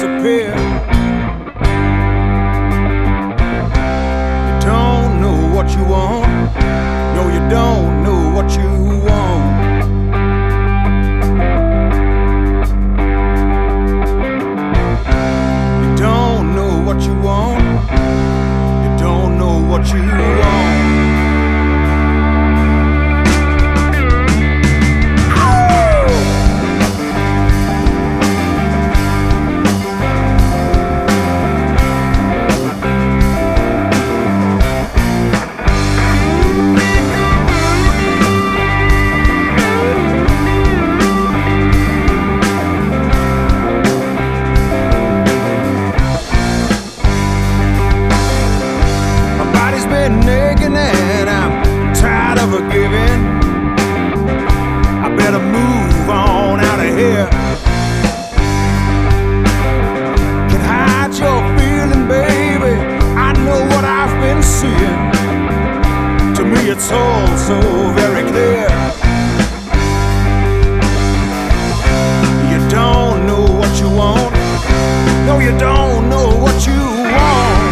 disappear. You don't know what you want. No, you don't know what you want. You don't know what you want. You don't know what you want. Naked and I'm tired of forgiving. I better move on out of here. Can hide your feeling, baby. I know what I've been seeing. To me it's all so very clear. You don't know what you want. No, you don't know what you want.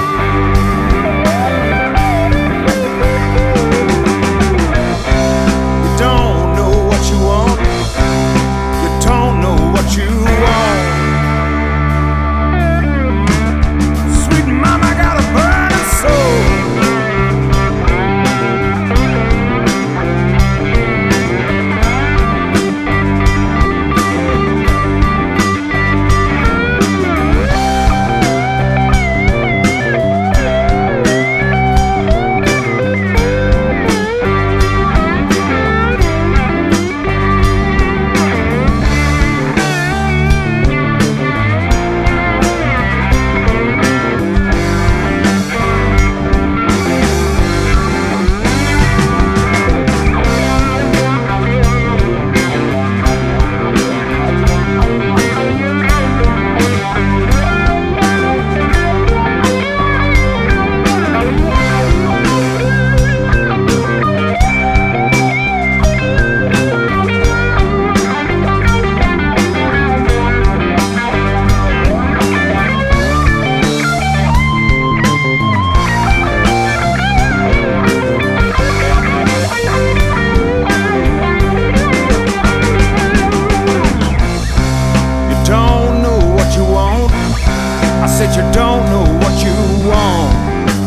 You don't know what you want.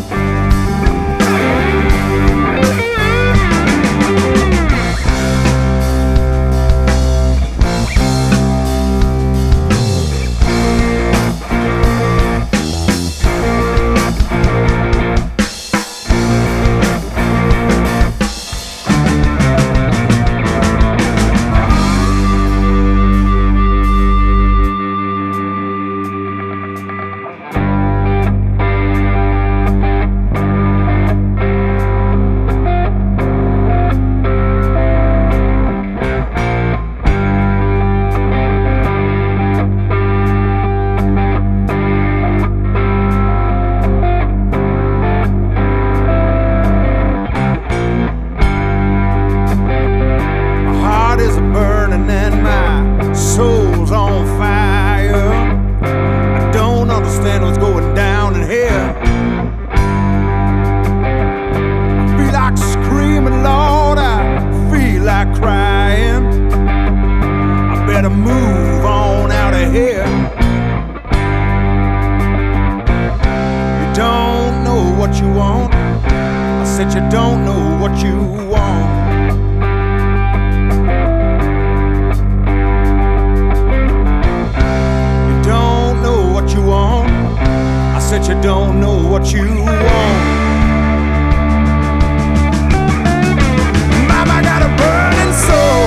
Soul's on fire. I don't understand what's going down in here. I feel like screaming, Lord, I feel like crying. I better move on out of here. You don't know what you want. I said you don't know what you want. I said you don't know what you want. Mama got a burning soul.